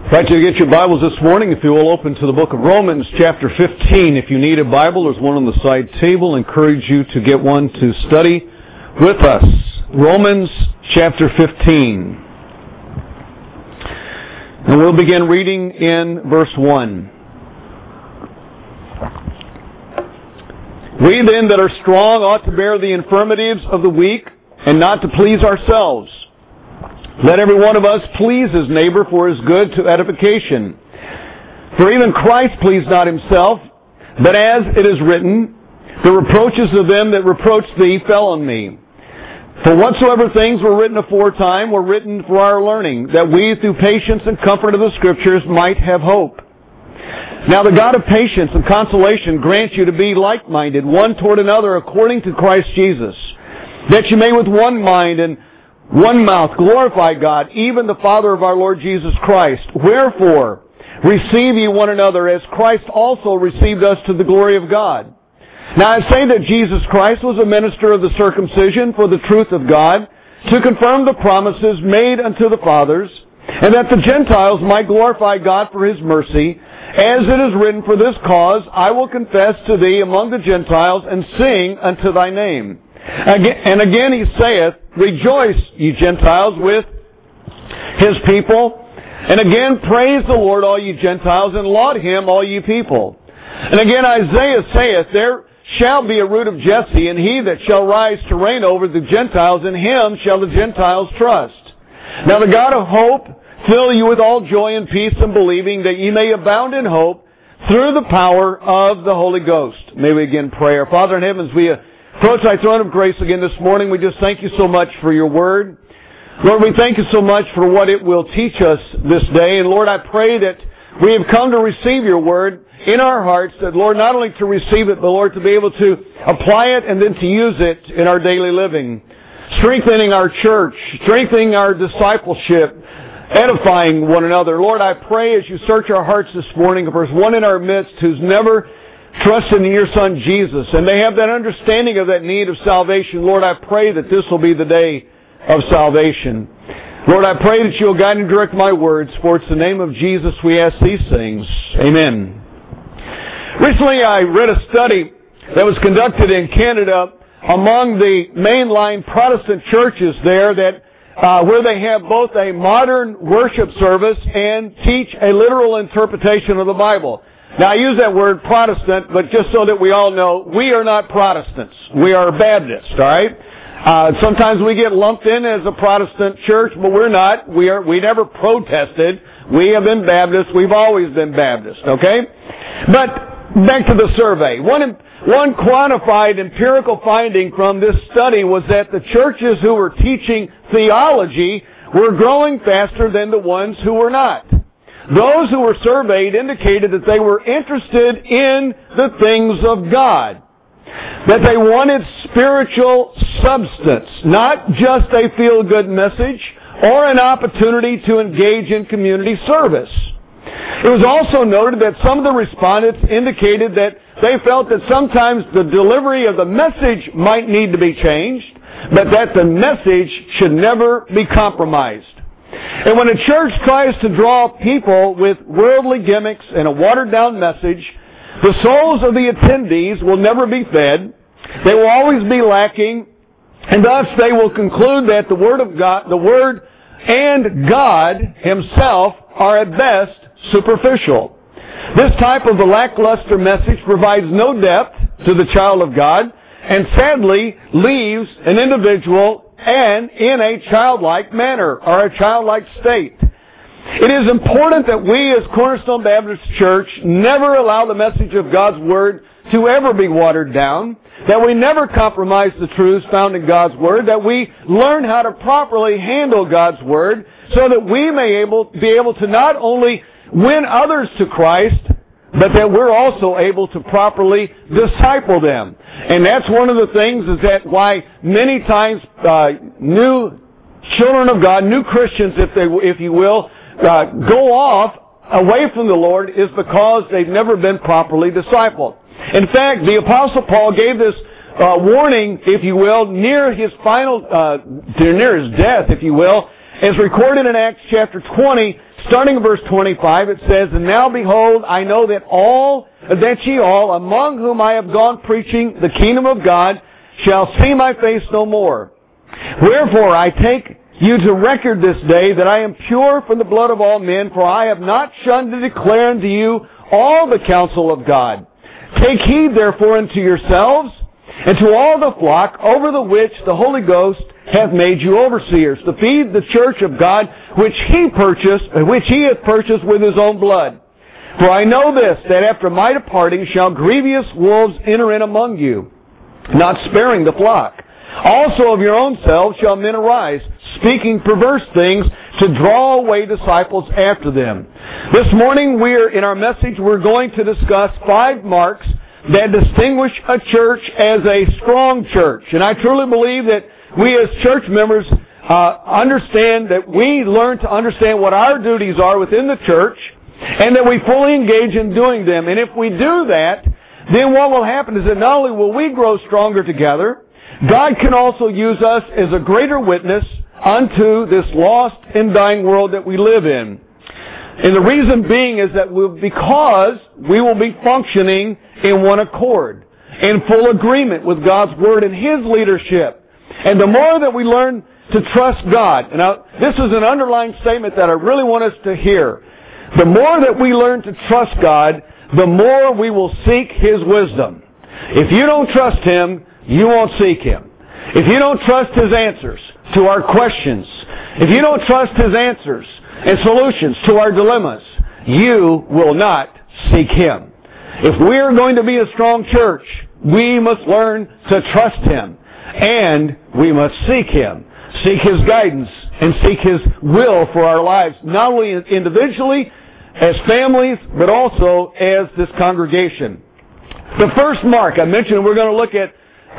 I'd like you to get your Bibles this morning, if you will, open to the book of Romans, chapter 15. If you need a Bible, there's one on the side table. I encourage you to get one to study with us. Romans, chapter 15. And we'll begin reading in verse 1. We then that are strong ought to bear the infirmities of the weak, and not to please ourselves. Let every one of us please his neighbor for his good to edification. For even Christ pleased not himself, but as it is written, the reproaches of them that reproached thee fell on me. For whatsoever things were written aforetime were written for our learning, that we through patience and comfort of the Scriptures might have hope. Now the God of patience and consolation grant you to be like-minded, one toward another, according to Christ Jesus, that you may with one mind and one mouth glorify God, even the Father of our Lord Jesus Christ. Wherefore, receive ye one another, as Christ also received us to the glory of God. Now I say that Jesus Christ was a minister of the circumcision for the truth of God, to confirm the promises made unto the fathers, and that the Gentiles might glorify God for his mercy, as it is written, for this cause I will confess to thee among the Gentiles, and sing unto thy name. And again he saith, rejoice, ye Gentiles, with his people. And again, praise the Lord, all ye Gentiles, and laud him, all ye people. And again, Isaiah saith, there shall be a root of Jesse, and he that shall rise to reign over the Gentiles, in him shall the Gentiles trust. Now the God of hope fill you with all joy and peace in believing, that ye may abound in hope through the power of the Holy Ghost. May we again pray. Our Father in heaven, as we approach thy throne of grace again this morning, we just thank you so much for your word. Lord, we thank you so much for what it will teach us this day. And Lord, I pray that we have come to receive your word in our hearts, that Lord, not only to receive it, but Lord, to be able to apply it and then to use it in our daily living. Strengthening our church, strengthening our discipleship, edifying one another. Lord, I pray as you search our hearts this morning, if there's one in our midst who's never trusting in your Son Jesus, and they have that understanding of that need of salvation, Lord, I pray that this will be the day of salvation. Lord, I pray that you'll guide and direct my words, for it's the name of Jesus we ask these things. Amen. Recently I read a study that was conducted in Canada among the mainline Protestant churches there, that where they have both a modern worship service and teach a literal interpretation of the Bible. Now, I use that word Protestant, but just so that we all know, we are not Protestants. We are Baptists, all right? Sometimes we get lumped in as a Protestant church, but we're not. We never protested. We have been Baptists. We've always been Baptists, okay? But back to the survey. One quantified empirical finding from this study was that the churches who were teaching theology were growing faster than the ones who were not. Those who were surveyed indicated that they were interested in the things of God, that they wanted spiritual substance, not just a feel-good message or an opportunity to engage in community service. It was also noted that some of the respondents indicated that they felt that sometimes the delivery of the message might need to be changed, but that the message should never be compromised. And when a church tries to draw people with worldly gimmicks and a watered-down message, the souls of the attendees will never be fed. They will always be lacking, and thus they will conclude that the Word of God, the Word and God Himself are at best superficial. This type of a lackluster message provides no depth to the child of God, and sadly leaves an individual and in a childlike manner, or a childlike state. It is important that we as Cornerstone Baptist Church never allow the message of God's Word to ever be watered down, that we never compromise the truths found in God's Word, that we learn how to properly handle God's Word, so that we may be able to not only win others to Christ, but that we're also able to properly disciple them. And that's one of the things is that why many times new children of God, new Christians, if you will, go off away from the Lord is because they've never been properly discipled. In fact, the Apostle Paul gave this warning, if you will, near his death, if you will, As recorded in Acts chapter 20, starting in verse 25, it says, "And now behold, I know that ye all, among whom I have gone preaching the kingdom of God, shall see my face no more. Wherefore I take you to record this day that I am pure from the blood of all men, for I have not shunned to declare unto you all the counsel of God. Take heed therefore unto yourselves and to all the flock over the which the Holy Ghost hath made you overseers, to feed the church of God which he hath purchased with his own blood. For I know this, that after my departing shall grievous wolves enter in among you, not sparing the flock. Also of your own selves shall men arise, speaking perverse things, to draw away disciples after them." This morning in our message, we're going to discuss 5 marks that distinguish a church as a strong church. And I truly believe that we as church members understand that we learn to understand what our duties are within the church, and that we fully engage in doing them. And if we do that, then what will happen is that not only will we grow stronger together, God can also use us as a greater witness unto this lost and dying world that we live in. And the reason being is that because we will be functioning in one accord, in full agreement with God's Word and His leadership. And the more that we learn to trust God, and now this is an underlying statement that I really want us to hear. The more that we learn to trust God, the more we will seek His wisdom. If you don't trust Him, you won't seek Him. If you don't trust His answers to our questions, if you don't trust His answers and solutions to our dilemmas, you will not seek Him. If we are going to be a strong church, we must learn to trust Him, and we must seek Him, seek His guidance, and seek His will for our lives, not only individually, as families, but also as this congregation. The first mark I mentioned, we're going to look at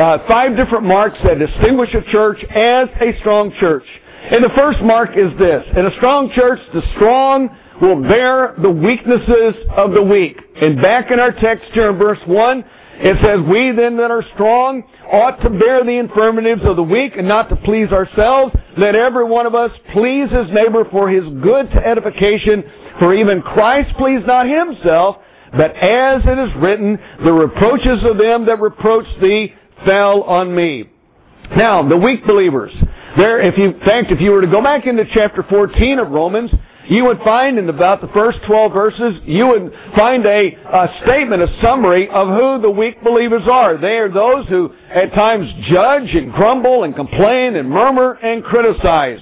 5 different marks that distinguish a church as a strong church. And the first mark is this: in a strong church, the strong will bear the weaknesses of the weak. And back in our text here in verse 1, it says, "We then that are strong ought to bear the infirmities of the weak, and not to please ourselves. Let every one of us please his neighbor for his good to edification. For even Christ pleased not himself, but as it is written, the reproaches of them that reproach thee fell on me." Now, the weak believers. If you were to go back into chapter 14 of Romans, you would find in about the first 12 verses, you would find a statement, a summary of who the weak believers are. They are those who at times judge and grumble and complain and murmur and criticize.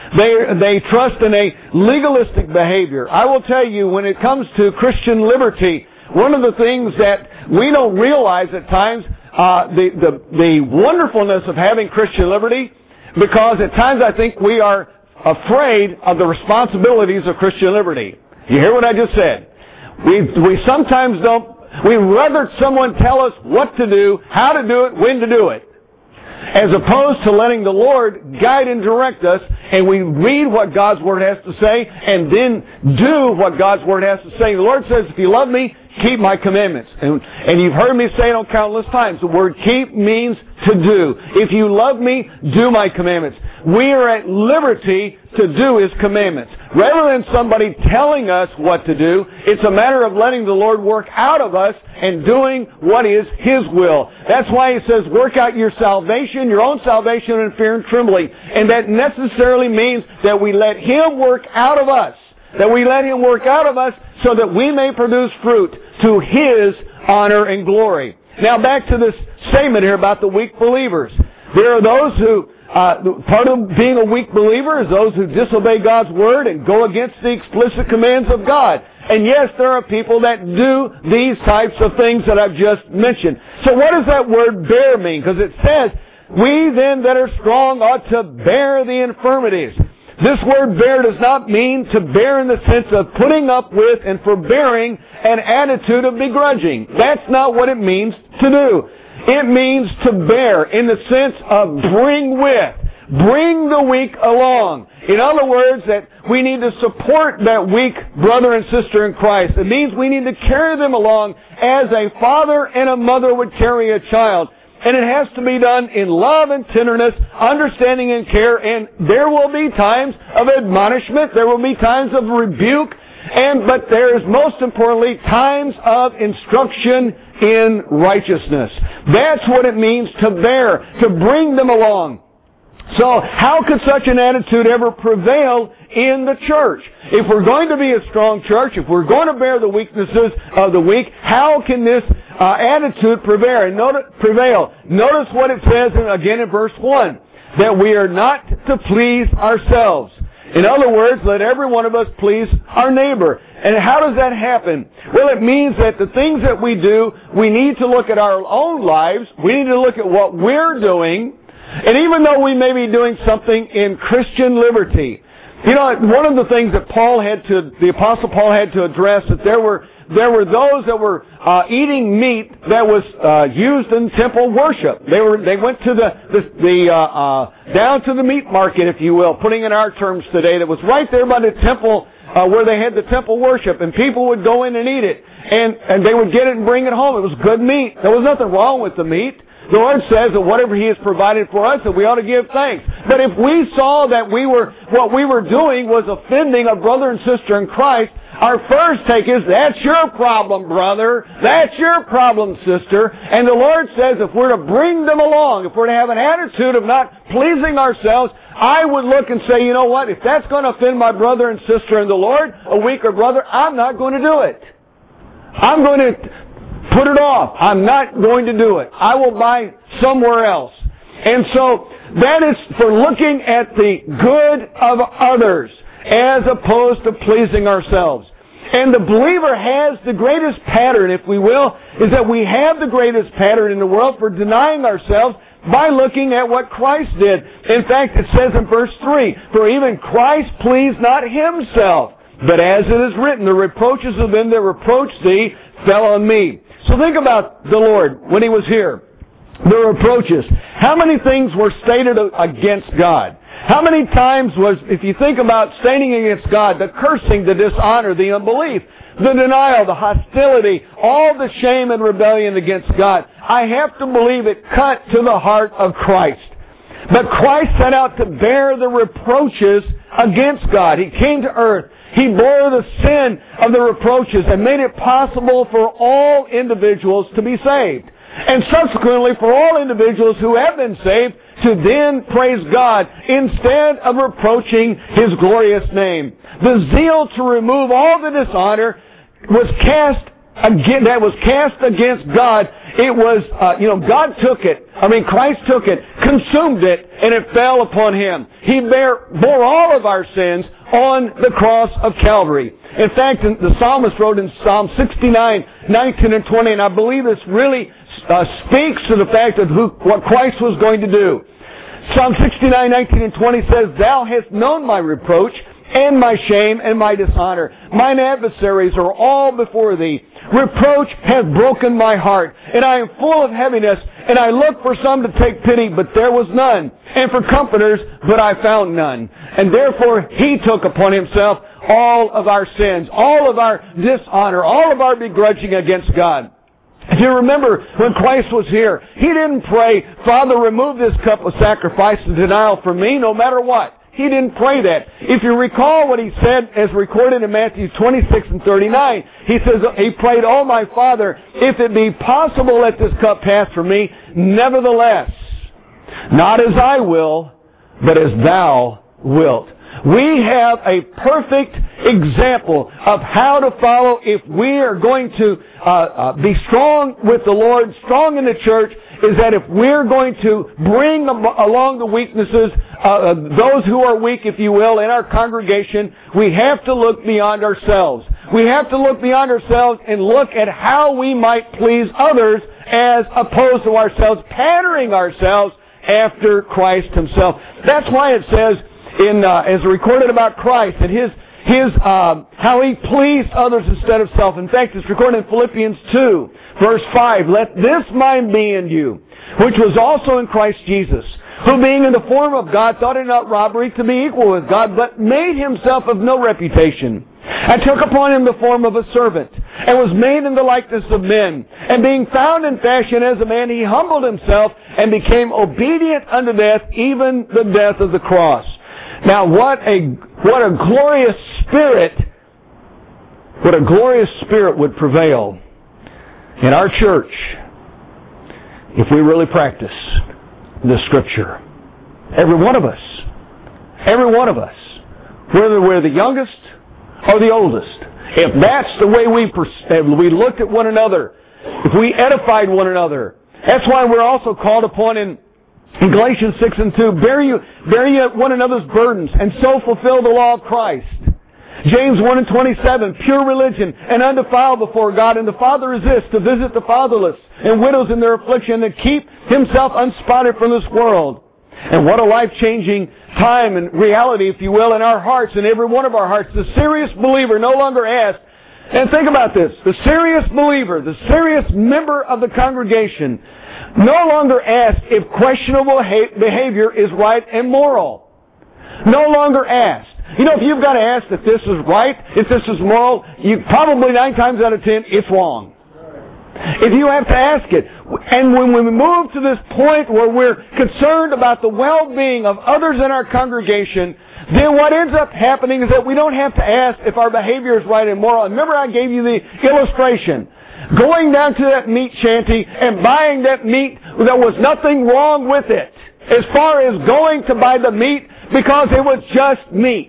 They trust in a legalistic behavior. I will tell you, when it comes to Christian liberty, one of the things that we don't realize at times, the wonderfulness of having Christian liberty, because at times I think we are afraid of the responsibilities of Christian liberty. You hear what I just said? We sometimes don't, we'd rather someone tell us what to do, how to do it, when to do it, as opposed to letting the Lord guide and direct us, and we read what God's Word has to say, and then do what God's Word has to say. The Lord says, if you love me, keep my commandments. And you've heard me say it on countless times, the word keep means to do. If you love me, do my commandments. We are at liberty to do His commandments. Rather than somebody telling us what to do, it's a matter of letting the Lord work out of us and doing what is His will. That's why He says, work out your salvation, your own salvation in fear and trembling. And that necessarily means that we let Him work out of us. That we let Him work out of us so that we may produce fruit to His honor and glory. Now back to this statement here about the weak believers. There are those who, part of being a weak believer is those who disobey God's Word and go against the explicit commands of God. And yes, there are people that do these types of things that I've just mentioned. So what does that word bear mean? Because it says, we then that are strong ought to bear the infirmities. This word bear does not mean to bear in the sense of putting up with and forbearing an attitude of begrudging. That's not what it means to do. It means to bear in the sense of bring the weak along. In other words, that we need to support that weak brother and sister in Christ. It means we need to carry them along as a father and a mother would carry a child. and it has to be done in love and tenderness, understanding and care, and there will be times of admonishment, there will be times of rebuke, but there is most importantly times of instruction in righteousness. That's what it means to bear, to bring them along. So how could such an attitude ever prevail in the church? If we're going to be a strong church, if we're going to bear the weaknesses of the weak, how can this attitude prevail? Notice what it says again in verse 1, that we are not to please ourselves. In other words, let every one of us please our neighbor. And how does that happen? Well, it means that the things that we do, we need to look at our own lives. We need to look at what we're doing. And even though we may be doing something in Christian liberty, one of the things that the Apostle Paul had to address, that there were those that were eating meat that was used in temple worship. They went to down to the meat market, if you will, putting in our terms today, that was right there by the temple where they had the temple worship, and people would go in and eat it, and they would get it and bring it home. It was good meat. There was nothing wrong with the meat. The Lord says that whatever He has provided for us, that we ought to give thanks. But if we saw that what we were doing was offending a brother and sister in Christ, our first take is, that's your problem, brother. That's your problem, sister. And the Lord says if we're to bring them along, if we're to have an attitude of not pleasing ourselves, I would look and say, you know what, if that's going to offend my brother and sister in the Lord, a weaker brother, I'm not going to do it. I'm going to put it off. I'm not going to do it. I will buy somewhere else. And so that is for looking at the good of others as opposed to pleasing ourselves. And the believer has the greatest pattern, if we will, is that we have the greatest pattern in the world for denying ourselves by looking at what Christ did. In fact, it says in verse 3, for even Christ pleased not Himself, but as it is written, the reproaches of them that reproached thee fell on me. So think about the Lord when He was here. The reproaches. How many things were stated against God? How many times was, if you think about standing against God, the cursing, the dishonor, the unbelief, the denial, the hostility, all the shame and rebellion against God, I have to believe it cut to the heart of Christ. But Christ set out to bear the reproaches against God. He came to earth. He bore the sin of the reproaches and made it possible for all individuals to be saved. And subsequently for all individuals who have been saved to then praise God instead of reproaching His glorious name. The zeal to remove all the dishonor was cast against God. It was, God took it. Christ took it, consumed it, and it fell upon Him. He bore all of our sins on the cross of Calvary. In fact, the psalmist wrote in Psalm 69, 19 and 20, and I believe this really speaks to the fact of what Christ was going to do. Psalm 69, 19 and 20 says, Thou hast known my reproach, and my shame, and my dishonor. Mine adversaries are all before Thee. Reproach hath broken my heart, and I am full of heaviness, and I looked for some to take pity, but there was none, and for comforters, but I found none. And therefore He took upon Himself all of our sins, all of our dishonor, all of our begrudging against God. If you remember when Christ was here, He didn't pray, Father, remove this cup of sacrifice and denial from me, no matter what. He didn't pray that. If you recall what He said as recorded in Matthew 26 and 39, He says, He prayed, Oh my Father, if it be possible, let this cup pass from me. Nevertheless, not as I will, but as Thou wilt. We have a perfect example of how to follow if we are going to be strong with the Lord, strong in the church, is that if we're going to bring along the weaknesses, those who are weak, if you will, in our congregation, we have to look beyond ourselves. We have to look beyond ourselves and look at how we might please others as opposed to ourselves, patterning ourselves after Christ Himself. That's why it says, as recorded about Christ, that how He pleased others instead of self. In fact, it's recorded in Philippians 2, verse 5. Let this mind be in you, which was also in Christ Jesus, who being in the form of God thought it not robbery to be equal with God, but made Himself of no reputation, and took upon Him the form of a servant, and was made in the likeness of men. And being found in fashion as a man, he humbled himself and became obedient unto death, even the death of the cross. Now what a glorious spirit, would prevail in our church if we really practice the Scripture. Every one of us, whether we're the youngest or the oldest, if that's the way we looked at one another, if we edified one another, that's why we're also called upon in Galatians 6 and 2, bear ye one another's burdens, and so fulfill the law of Christ. James 1 and 27, pure religion and undefiled before God, and the Father is this, to visit the fatherless and widows in their affliction, and keep himself unspotted from this world. And what a life-changing time and reality, if you will, in our hearts, in every one of our hearts. The serious believer no longer asks, and think about this, the serious believer, the serious member of the congregation, no longer asks if questionable behavior is right and moral. No longer asks. You know, if you've got to ask if this is right, if this is moral, you probably 9 times out of 10, it's wrong. If you have to ask it. And when we move to this point where we're concerned about the well-being of others in our congregation, then what ends up happening is that we don't have to ask if our behavior is right and moral. And remember I gave you the illustration. Going down to that meat shanty and buying that meat, there was nothing wrong with it. As far as going to buy the meat because it was just meat.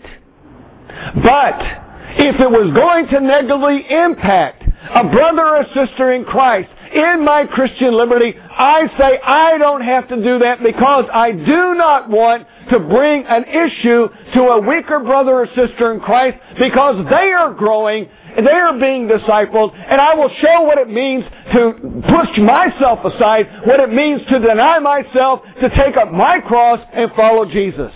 But if it was going to negatively impact a brother or sister in Christ in my Christian liberty, I say I don't have to do that because I do not want to bring an issue to a weaker brother or sister in Christ because they are growing and they are being discipled, and I will show what it means to push myself aside, what it means to deny myself, to take up my cross and follow Jesus.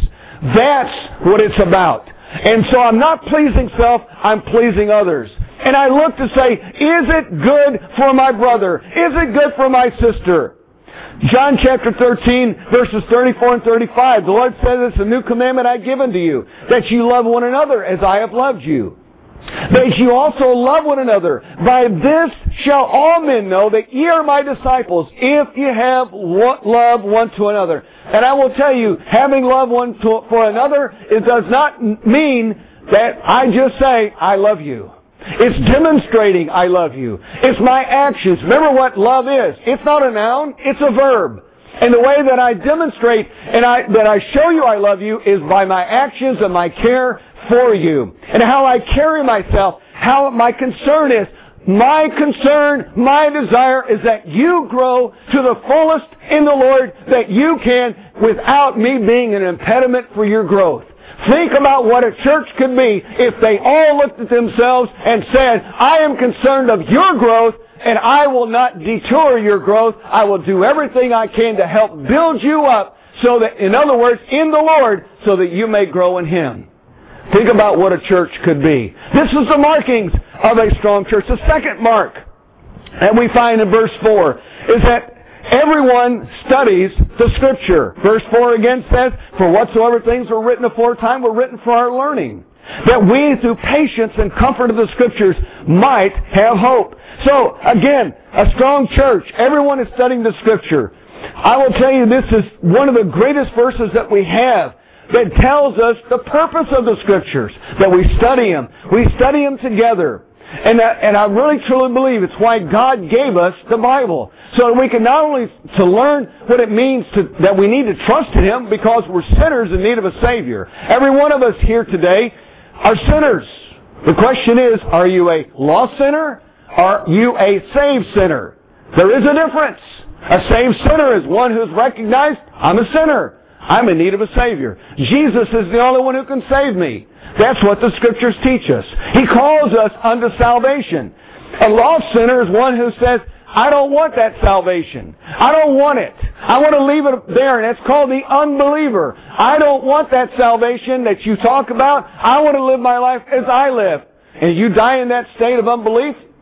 That's what it's about. And so I'm not pleasing self, I'm pleasing others. And I look to say, is it good for my brother? Is it good for my sister? John chapter 13, verses 34 and 35, the Lord says, it's a new commandment I've given to you, that you love one another as I have loved you. That you also love one another. By this shall all men know that ye are my disciples, if you have love one to another. And I will tell you, having love one for another, it does not mean that I just say, I love you. It's demonstrating I love you. It's my actions. Remember what love is. It's not a noun, it's a verb. And the way that I demonstrate and that I show you I love you is by my actions and my care for you. And how I carry myself, how my concern is. My concern, my desire is that you grow to the fullest in the Lord that you can without me being an impediment for your growth. Think about what a church could be if they all looked at themselves and said, I am concerned of your growth and I will not detour your growth. I will do everything I can to help build you up so that, in other words, in the Lord, so that you may grow in Him. Think about what a church could be. This is the markings of a strong church. The second mark that we find in verse 4 is that everyone studies the Scripture. Verse 4 again says, for whatsoever things were written aforetime were written for our learning, that we through patience and comfort of the Scriptures might have hope. So, again, a strong church. Everyone is studying the Scripture. I will tell you, this is one of the greatest verses that we have that tells us the purpose of the Scriptures, that we study them. We study them together. And I really truly believe it's why God gave us the Bible. So that we can not only to learn what it means that we need to trust in Him because we're sinners in need of a Savior. Every one of us here today are sinners. The question is, are you a lost sinner? Or are you a saved sinner? There is a difference. A saved sinner is one who's recognized, I'm a sinner. I'm in need of a Savior. Jesus is the only one who can save me. That's what the Scriptures teach us. He calls us unto salvation. A lost sinner is one who says, I don't want that salvation. I don't want it. I want to leave it there, and it's called the unbeliever. I don't want that salvation that you talk about. I want to live my life as I live. And you die in that state of unbelief,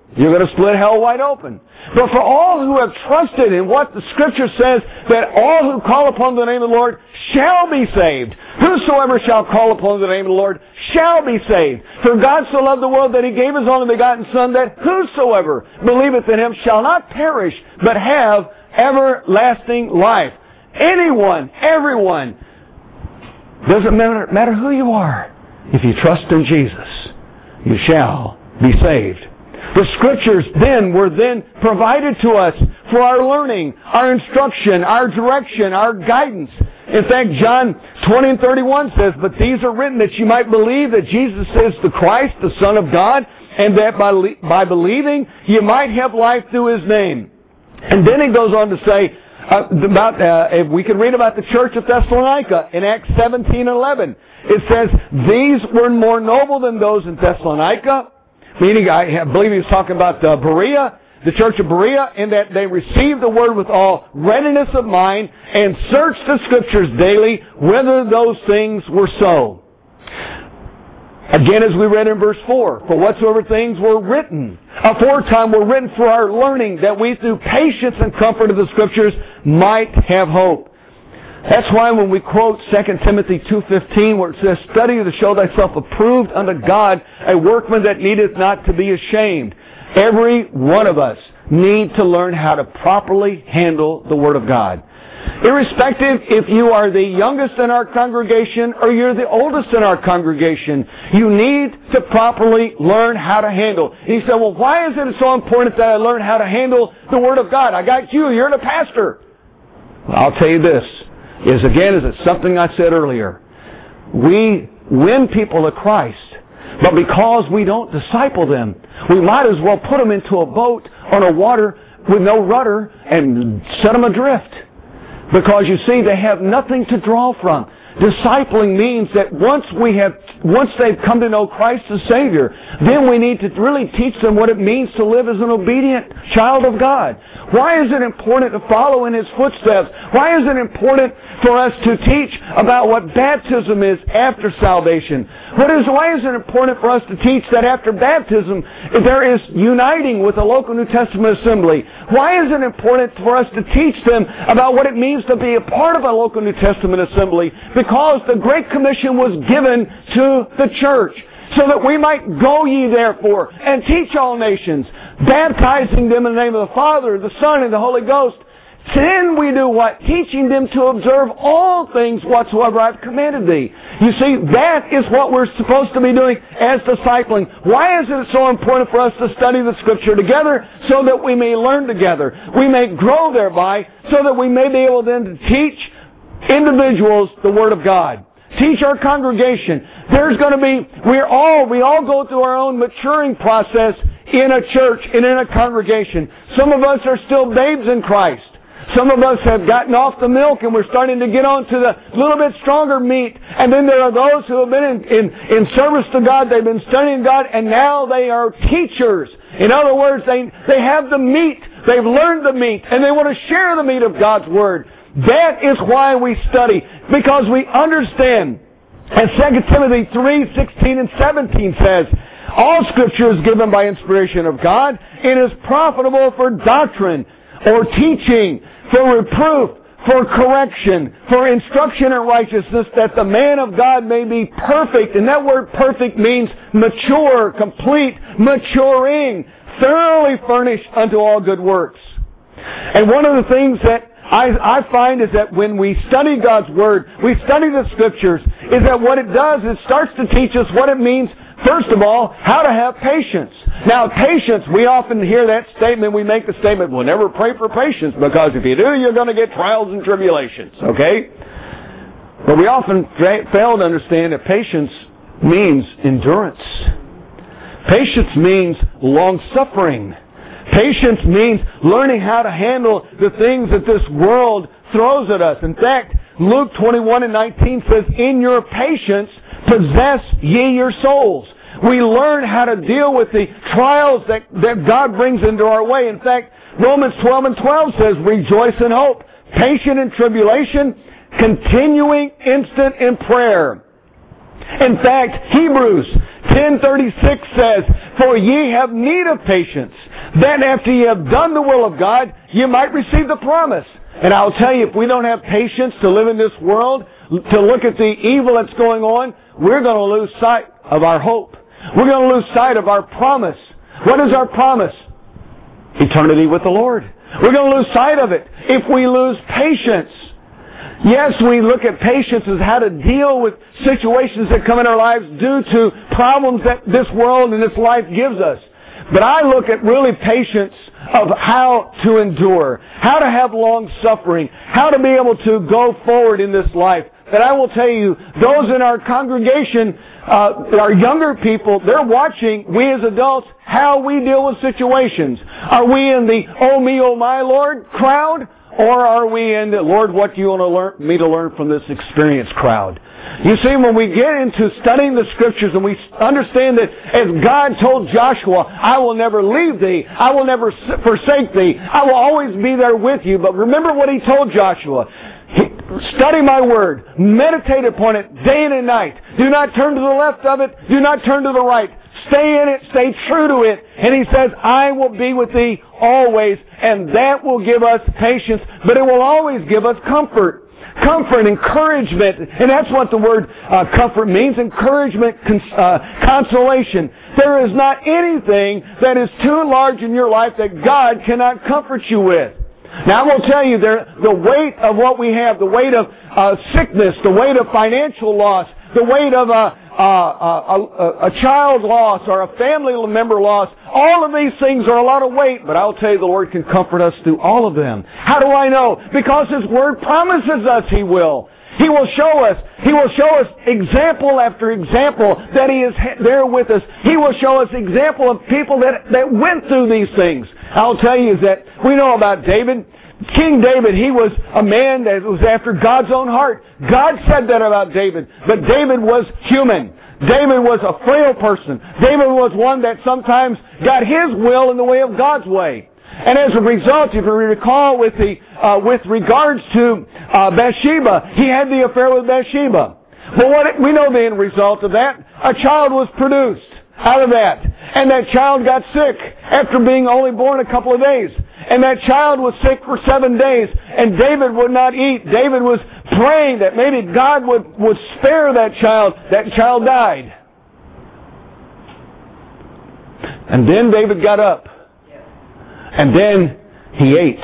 you're going to split hell wide open. But for all who have trusted in what the Scripture says, that all who call upon the name of the Lord shall be saved. Whosoever shall call upon the name of the Lord shall be saved. For God so loved the world that He gave His only begotten Son, that whosoever believeth in Him shall not perish, but have everlasting life. Anyone, everyone, doesn't matter who you are. If you trust in Jesus, you shall be saved. The Scriptures were provided to us for our learning, our instruction, our direction, our guidance. In fact, John 20:31 says, "But these are written that you might believe that Jesus is the Christ, the Son of God, and that by believing you might have life through His name." And then He goes on to say, we can read about the church of Thessalonica in Acts 17:11. It says, "These were more noble than those in Thessalonica," meaning I believe he was talking about Berea, the church of Berea, in that they received the word with all readiness of mind and searched the Scriptures daily whether those things were so. Again, as we read in verse 4, "For whatsoever things were written aforetime were written for our learning, that we through patience and comfort of the Scriptures might have hope." That's why when we quote 2 Timothy 2:15, where it says, "Study to show thyself approved unto God, a workman that needeth not to be ashamed." Every one of us need to learn how to properly handle the Word of God. Irrespective if you are the youngest in our congregation or you're the oldest in our congregation, you need to properly learn how to handle. And you say, "Well, why is it so important that I learn how to handle the Word of God? I got you, you're the pastor." Well, I'll tell you this, is it's something I said earlier. We win people to Christ, but because we don't disciple them, we might as well put them into a boat on a water with no rudder and set them adrift. Because you see, they have nothing to draw from. Discipling means that once they've come to know Christ as Savior, then we need to really teach them what it means to live as an obedient child of God. Why is it important to follow in His footsteps? Why is it important for us to teach about what baptism is after salvation? Why is it important for us to teach that after baptism there is uniting with a local New Testament assembly? Why is it important for us to teach them about what it means to be a part of a local New Testament assembly? Because the Great Commission was given to the church, so that we might go ye therefore and teach all nations, baptizing them in the name of the Father, the Son, and the Holy Ghost. Then we do what? Teaching them to observe all things whatsoever I've commanded thee. You see, that is what we're supposed to be doing as discipling. Why is it so important for us to study the Scripture together? So that we may learn together. We may grow thereby, so that we may be able then to teach individuals the Word of God. Teach our congregation. We all go through our own maturing process in a church and in a congregation. Some of us are still babes in Christ. Some of us have gotten off the milk and we're starting to get on to the little bit stronger meat. And then there are those who have been in service to God. They've been studying God, and now they are teachers. In other words, they have the meat. They've learned the meat, and they want to share the meat of God's Word. That is why we study, because we understand. As 2 Timothy 3:16 and 17 says, "All Scripture is given by inspiration of God. It is profitable for doctrine," or teaching, "for reproof, for correction, for instruction in righteousness, that the man of God may be perfect." And that word perfect means mature, complete, maturing, thoroughly furnished unto all good works. And one of the things that I find is that when we study God's Word, we study the Scriptures, is that what it does, it starts to teach us what it means, first of all, how to have patience. Now, patience, we often hear that statement, we make the statement, "Well, never pray for patience, because if you do, you're going to get trials and tribulations," okay? But we often fail to understand that patience means endurance. Patience means long-suffering. Patience means learning how to handle the things that this world throws at us. In fact, Luke 21:19 says, "In your patience possess ye your souls." We learn how to deal with the trials that God brings into our way. In fact, Romans 12:12 says, "Rejoice in hope, patient in tribulation, continuing instant in prayer." In fact, Hebrews 10:36 says, "For ye have need of patience, that after ye have done the will of God, ye might receive the promise." And I'll tell you, if we don't have patience to live in this world, to look at the evil that's going on, we're going to lose sight of our hope. We're going to lose sight of our promise. What is our promise? Eternity with the Lord. We're going to lose sight of it if we lose patience. Yes, we look at patience as how to deal with situations that come in our lives due to problems that this world and this life gives us. But I look at really patience of how to endure, how to have long suffering, how to be able to go forward in this life. And I will tell you, those in our congregation, our younger people, they're watching, we as adults, how we deal with situations. Are we in the, "Oh me, oh my Lord" crowd? Or are we in the, "Lord, what do you want me to learn from this experience" crowd? You see, when we get into studying the Scriptures and we understand that as God told Joshua, "I will never leave thee, I will never forsake thee, I will always be there with you." But remember what He told Joshua. "Study my word, meditate upon it day and night. Do not turn to the left of it, do not turn to the right. Stay in it, stay true to it." And He says, "I will be with thee always." And that will give us patience, but it will always give us comfort. Comfort, encouragement. And that's what the word comfort means. Encouragement, consolation. There is not anything that is too large in your life that God cannot comfort you with. Now, I will tell you, the weight of what we have, the weight of sickness, the weight of financial loss, the weight of a child loss or a family member loss, all of these things are a lot of weight, but I'll tell you the Lord can comfort us through all of them. How do I know? Because His Word promises us He will. He will show us. He will show us example after example that He is there with us. He will show us example of people that went through these things. I'll tell you that we know about David. King David, he was a man that was after God's own heart. God said that about David. But David was human. David was a frail person. David was one that sometimes got his will in the way of God's way. And as a result, if you recall with regards to Bathsheba, he had the affair with Bathsheba. But we know the end result of that. A child was produced out of that. And that child got sick after being only born a couple of days. And that child was sick for 7 days. And David would not eat. David was praying that maybe God would spare that child. That child died. And then David got up. And then he ate.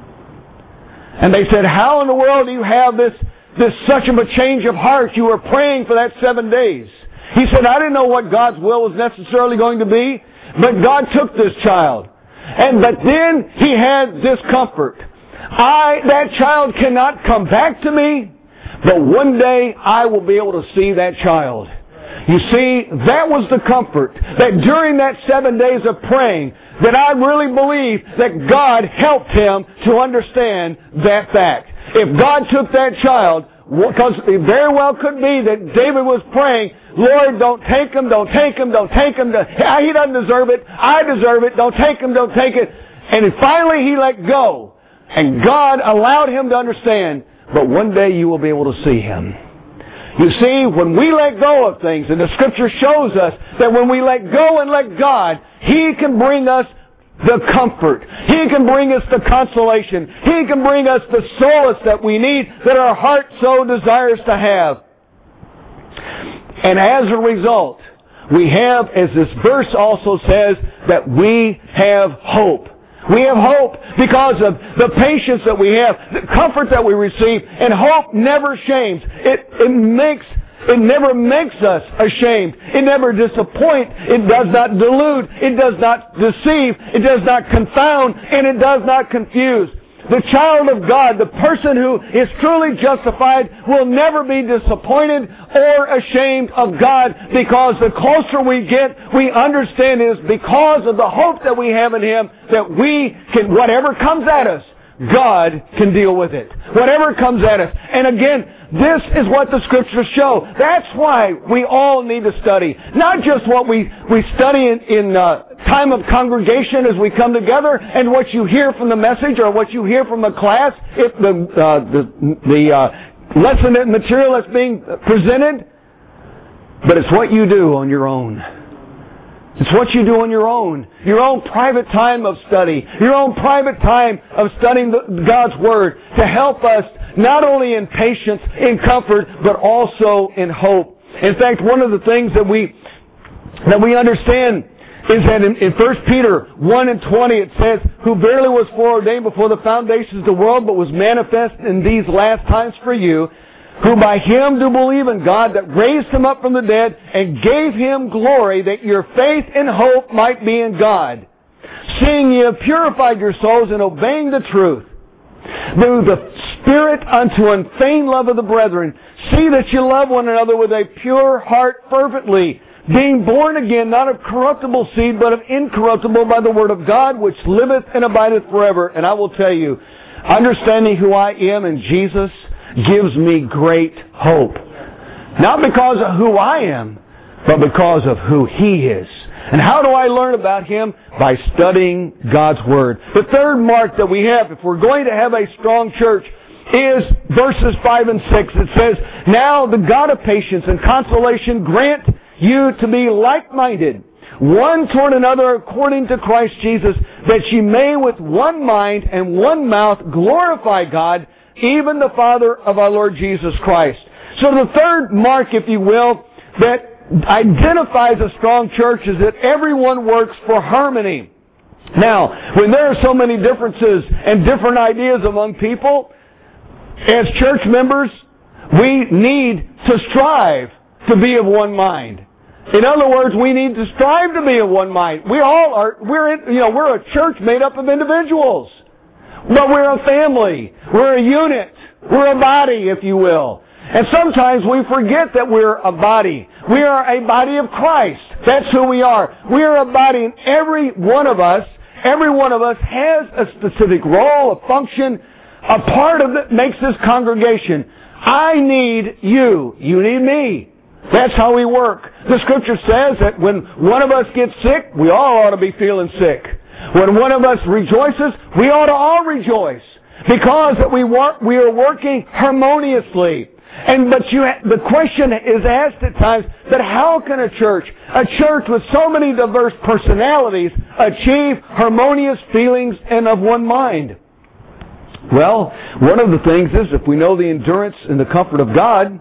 And they said, "How in the world do you have this such of a change of heart? You were praying for that 7 days." He said, "I didn't know what God's will was necessarily going to be, but God took this child. But then he had this comfort. That child cannot come back to me, but one day I will be able to see that child." You see, that was the comfort, that during that 7 days of praying, that I really believe that God helped him to understand that fact. If God took that child, because it very well could be that David was praying, "Lord, don't take him, don't take him, don't take him. He doesn't deserve it. I deserve it. Don't take him, don't take it." And finally he let go. And God allowed him to understand, but one day you will be able to see him. You see, when we let go of things, and the Scripture shows us that when we let go and let God, He can bring us the comfort. He can bring us the consolation. He can bring us the solace that we need, that our heart so desires to have. And as a result, we have, as this verse also says, that we have hope. We have hope because of the patience that we have, the comfort that we receive, and hope never shames. It never makes us ashamed. It never disappoints. It does not delude. It does not deceive. It does not confound, and it does not confuse. The child of God, the person who is truly justified, will never be disappointed or ashamed of God, because the closer we get, we understand it is because of the hope that we have in Him that we can, whatever comes at us, God can deal with it. Whatever comes at us. And again, this is what the Scriptures show. That's why we all need to study. Not just what we study in time of congregation as we come together, and what you hear from the message or what you hear from a class, if the lesson material that's being presented. But it's what you do on your own. It's what you do on your own private time of study, your own private time of studying God's Word to help us not only in patience, in comfort, but also in hope. In fact, one of the things that we understand is that in 1 Peter 1:20 it says, "Who verily was foreordained before the foundations of the world, but was manifest in these last times for you, who by Him do believe in God, that raised Him up from the dead, and gave Him glory, that your faith and hope might be in God. Seeing ye have purified your souls in obeying the truth, through the Spirit unto unfeigned love of the brethren, see that you love one another with a pure heart fervently, being born again, not of corruptible seed, but of incorruptible, by the word of God, which liveth and abideth forever." And I will tell you, understanding who I am in Jesus gives me great hope. Not because of who I am, but because of who He is. And how do I learn about Him? By studying God's Word. The third mark that we have, if we're going to have a strong church, is verses 5 and 6. It says, "Now the God of patience and consolation grant you to be like-minded, one toward another according to Christ Jesus, that ye may with one mind and one mouth glorify God, even the Father of our Lord Jesus Christ." So the third mark, if you will, that identifies a strong church is that everyone works for harmony. Now, when there are so many differences and different ideas among people, as church members, we need to strive to be of one mind. In other words, we need to strive to be of one mind. We're a church made up of individuals. But we're a family. We're a unit. We're a body, if you will. And sometimes we forget that we're a body. We are a body of Christ. That's who we are. We are a body, and every one of us has a specific role, a function, a part of it makes this congregation. I need you. You need me. That's how we work. The Scripture says that when one of us gets sick, we all ought to be feeling sick. When one of us rejoices, we ought to all rejoice. Because that we are working harmoniously. But the question is asked at times, that how can a church with so many diverse personalities, achieve harmonious feelings and of one mind? Well, one of the things is, if we know the endurance and the comfort of God,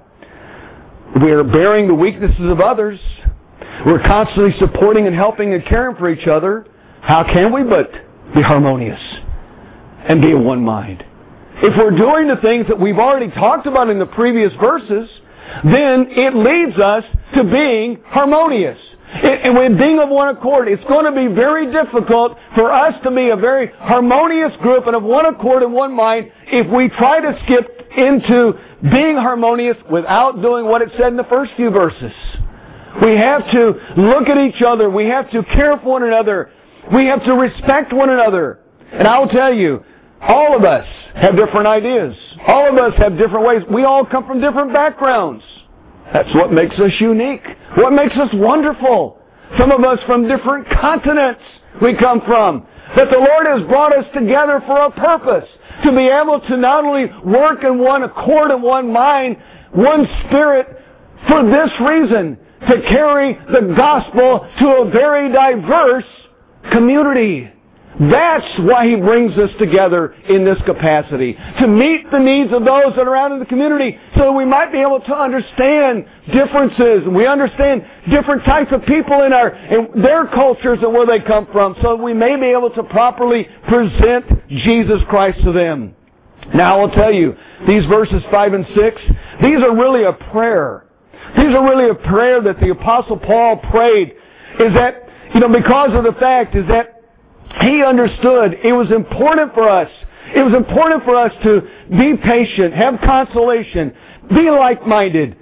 we are bearing the weaknesses of others, we're constantly supporting and helping and caring for each other, how can we but be harmonious and be of one mind? If we're doing the things that we've already talked about in the previous verses, then it leads us to being harmonious. And with being of one accord, it's going to be very difficult for us to be a very harmonious group and of one accord and one mind if we try to skip into being harmonious without doing what it said in the first few verses. We have to look at each other. We have to care for one another. We have to respect one another. And I'll tell you, all of us have different ideas. All of us have different ways. We all come from different backgrounds. That's what makes us unique. What makes us wonderful. Some of us from different continents we come from. But the Lord has brought us together for a purpose. To be able to not only work in one accord and one mind, one spirit, for this reason, to carry the gospel to a very diverse community. That's why He brings us together in this capacity. To meet the needs of those that are out in the community so that we might be able to understand differences. We understand different types of people in their cultures and where they come from so that we may be able to properly present Jesus Christ to them. Now I will tell you, these verses 5 and 6, these are really a prayer. These are really a prayer that the Apostle Paul prayed, is that, because of the fact is that he understood it was important for us. It was important for us to be patient, have consolation, be like-minded,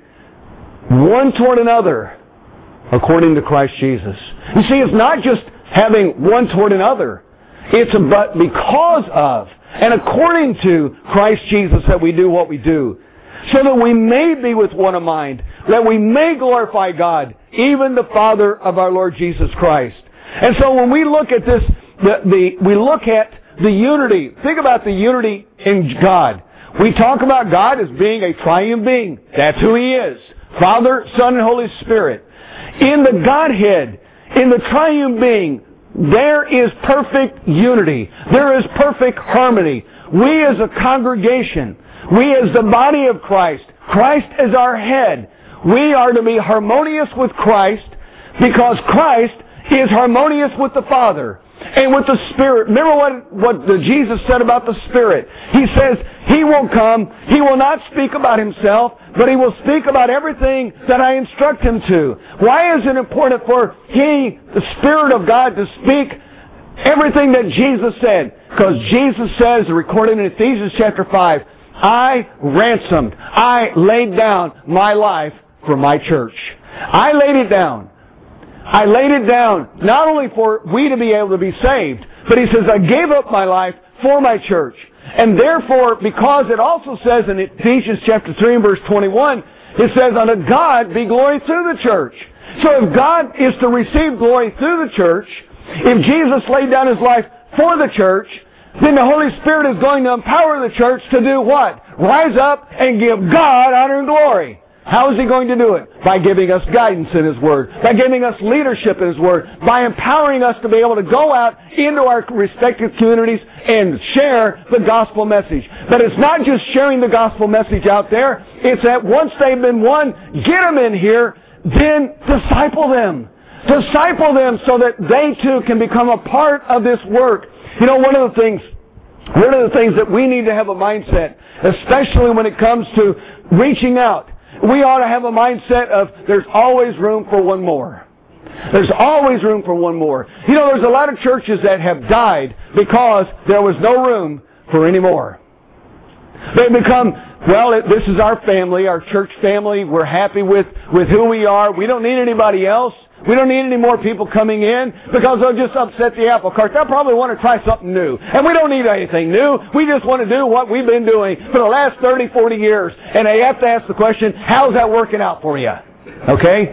one toward another, according to Christ Jesus. You see, it's not just having one toward another. It's but because of and according to Christ Jesus that we do what we do. So that we may be with one mind, that we may glorify God, even the Father of our Lord Jesus Christ. And so when we look at this, we look at the unity. Think about the unity in God. We talk about God as being a triune being. That's who He is. Father, Son, and Holy Spirit. In the Godhead, in the triune being, there is perfect unity. There is perfect harmony. We as a congregation, we as the body of Christ, Christ as our head, we are to be harmonious with Christ because Christ is harmonious with the Father and with the Spirit. Remember what Jesus said about the Spirit. He says He will come, He will not speak about Himself, but He will speak about everything that I instruct Him to. Why is it important for He, the Spirit of God, to speak everything that Jesus said? Because Jesus says, recorded in Ephesians chapter 5, I ransomed, I laid down my life for my church. I laid it down. I laid it down not only for we to be able to be saved, but He says, I gave up my life for my church. And therefore, because it also says in Ephesians chapter 3 and verse 21, it says, unto God be glory through the church. So if God is to receive glory through the church, if Jesus laid down His life for the church, then the Holy Spirit is going to empower the church to do what? Rise up and give God honor and glory. How is He going to do it? By giving us guidance in His Word. By giving us leadership in His Word. By empowering us to be able to go out into our respective communities and share the gospel message. But it's not just sharing the gospel message out there. It's that once they've been won, get them in here, then disciple them. Disciple them so that they too can become a part of this work. You know, one of the things that we need to have a mindset, especially when it comes to reaching out, we ought to have a mindset of there's always room for one more. There's always room for one more. You know, there's a lot of churches that have died because there was no room for any more. They become, well, this is our family, our church family. We're happy with who we are. We don't need anybody else. We don't need any more people coming in because they'll just upset the apple cart. They'll probably want to try something new. And we don't need anything new. We just want to do what we've been doing for the last 30, 40 years. And they have to ask the question, how's that working out for you? Okay?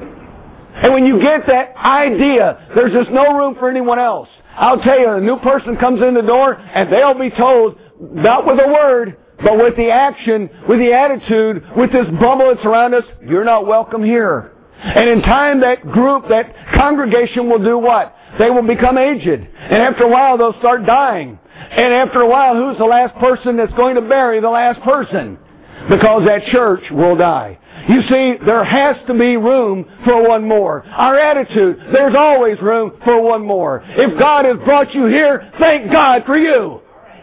And when you get that idea, there's just no room for anyone else. I'll tell you, a new person comes in the door and they'll be told, not with a word, but with the action, with the attitude, with this bubble that's around us, you're not welcome here. And in time, that group, that congregation will do what? They will become aged. And after a while, they'll start dying. And after a while, who's the last person that's going to bury the last person? Because that church will die. You see, there has to be room for one more. Our attitude, there's always room for one more. If God has brought you here, thank God for you.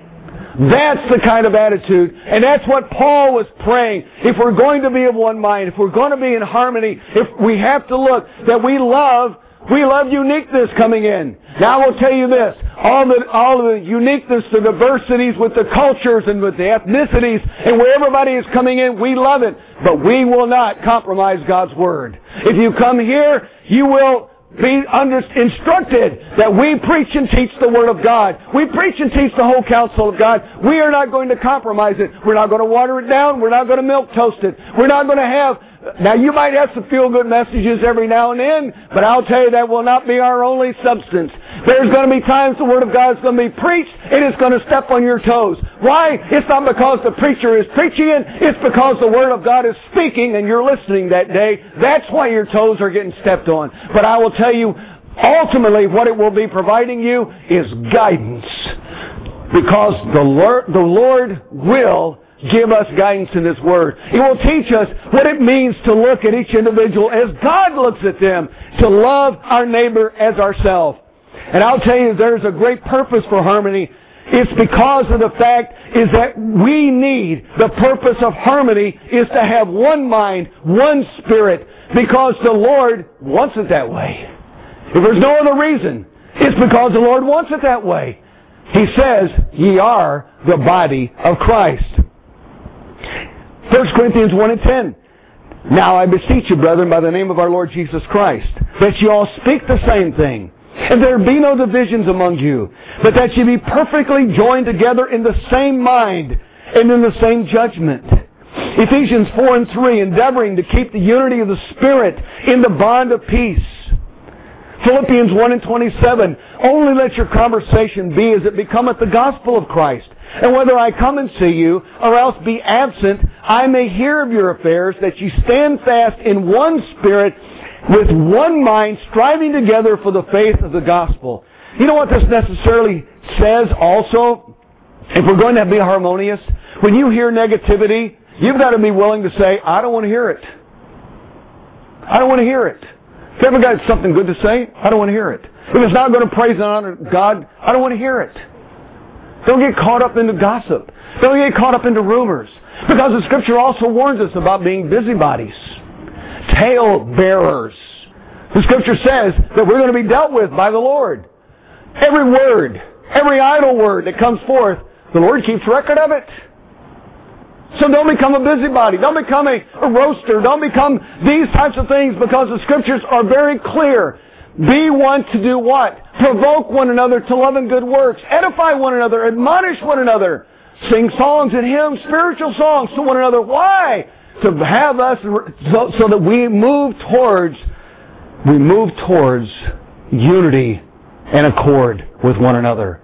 That's the kind of attitude, and that's what Paul was praying. If we're going to be of one mind, if we're going to be in harmony, if we have to look that we love uniqueness coming in. Now I will tell you this, all the uniqueness, the diversities with the cultures and with the ethnicities and where everybody is coming in, we love it, but we will not compromise God's Word. If you come here, you will be instructed that we preach and teach the Word of God. We preach and teach the whole counsel of God. We are not going to compromise it. We're not going to water it down. We're not going to milk toast it. We're not going to have... Now, you might have some feel-good messages every now and then, but I'll tell you that will not be our only substance. There's going to be times the Word of God is going to be preached, and it's going to step on your toes. Why? It's not because the preacher is preaching it. It's because the Word of God is speaking, and you're listening that day. That's why your toes are getting stepped on. But I will tell you, ultimately, what it will be providing you is guidance. Because the Lord will give us guidance in His Word. He will teach us what it means to look at each individual as God looks at them, to love our neighbor as ourselves. And I'll tell you, there's a great purpose for harmony. It's because of the fact is that we need, the purpose of harmony is to have one mind, one spirit, because the Lord wants it that way. If there's no other reason, it's because the Lord wants it that way. He says, ye are the body of Christ. 1 Corinthians 1 and 10. Now I beseech you, brethren, by the name of our Lord Jesus Christ, that you all speak the same thing, and there be no divisions among you, but that you be perfectly joined together in the same mind and in the same judgment. Ephesians 4 and 3, endeavoring to keep the unity of the Spirit in the bond of peace. Philippians 1:27, only let your conversation be as it becometh the gospel of Christ. And whether I come and see you, or else be absent, I may hear of your affairs, that you stand fast in one spirit, with one mind, striving together for the faith of the gospel. You know what this necessarily says also? If we're going to be harmonious, when you hear negativity, you've got to be willing to say, I don't want to hear it. I don't want to hear it. If you ever got something good to say, I don't want to hear it. If it's not going to praise and honor God, I don't want to hear it. Don't get caught up into gossip. Don't get caught up into rumors. Because the Scripture also warns us about being busybodies, tale bearers. The Scripture says that we're going to be dealt with by the Lord. Every word, every idle word that comes forth, the Lord keeps record of it. So don't become a busybody. Don't become a roaster. Don't become these types of things, because the Scriptures are very clear. Be one to do what? Provoke one another to love and good works. Edify one another. Admonish one another. Sing songs and hymns, spiritual songs to one another. Why? To have us so that we move towards unity and accord with one another.